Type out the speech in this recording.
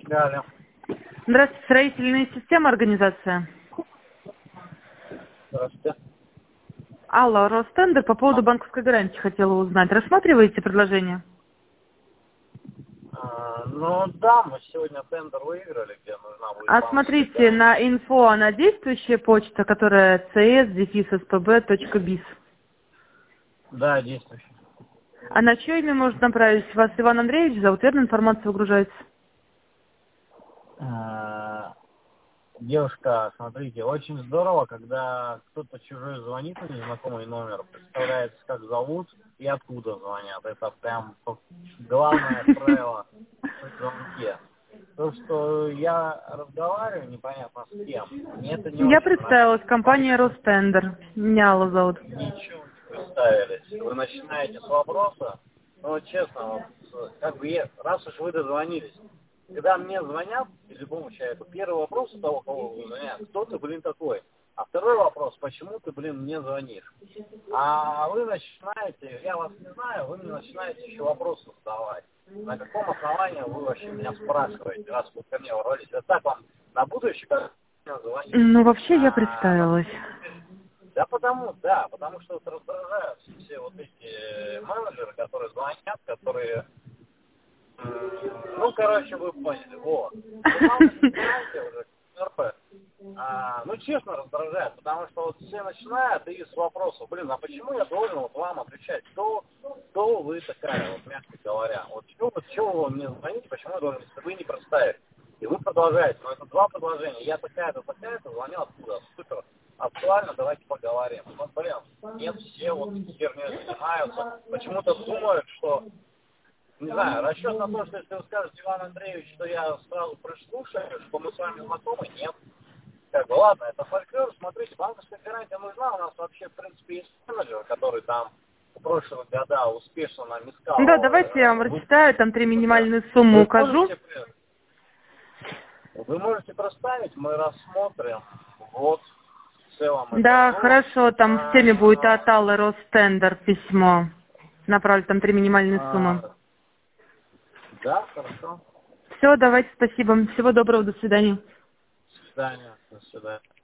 Далее. Здравствуйте, строительная система организация. Здравствуйте. Алло, Ростендер, по поводу банковской гарантии хотела узнать. Рассматриваете предложение? Ну да, мы сегодня тендер выиграли, где нужна будет А банковская смотрите, гарантия. на инфо, на действующая почта, которая cs-spb.biz. Да, действующий. А на чье имя можно направить? Вас Иван Андреевич зовут, верно, информация выгружается? Девушка, смотрите, очень здорово, когда кто-то чужой звонит на незнакомый номер, представляется, как зовут и откуда звонят. Это прям главное правило при звонке. То, что я разговариваю непонятно с кем, мне это не Я очень нравится. представилась, компания Поэтому Ростендер. Меня Алла зовут. ничего не представились. Вы начинаете с вопроса, ну вот честно, вот, как бы раз уж вы дозвонились, когда мне звонят, любому человеку, первый вопрос у того, кого вы звонят, кто ты, блин, такой? А второй вопрос, почему ты, блин, мне звонишь? А вы начинаете, я вас не знаю, вы мне начинаете еще вопросы задавать. На каком основании вы вообще меня спрашиваете, раз вы ко мне ворвались? Это так вам на будущее, как меня звонить? Ну, вообще я представилась. Потому что вот раздражают все вот эти менеджеры, которые звонят, которые, ну, короче, вы поняли, вот. Вы мало не знаете уже, ну, честно раздражает, потому что вот все начинают и с вопросов, блин, а почему я должен вот вам отвечать, кто вы такая, вот мягко говоря, вот чего вы мне звоните, почему я должен, если вы не представили. И вы продолжаете, но это два предложения, я такая-то, звоню откуда, супер, актуально, давайте поговорим. Ну, блин, нет, все вот херней занимаются, почему-то думают, что, не знаю, расчет на то, что если вы скажете, Иван Андреевич, что я сразу прислушаю, что мы с вами знакомы, нет. Как бы, ладно, это фольклор, смотрите, банковская гарантия нужна, у нас вообще, в принципе, есть менеджер, который там в прошлые года успешно нам Да, искал. давайте я вам прочитаю, там 3 минимальные суммы укажу. Вы можете проставить, мы рассмотрим, вот, в целом Да, итого. хорошо, там в теме будет от Аллы Ростендер письмо. Направлю там 3 минимальные суммы. Да, хорошо. Все, давайте, спасибо. Всего доброго, до свидания. До свидания. До свидания.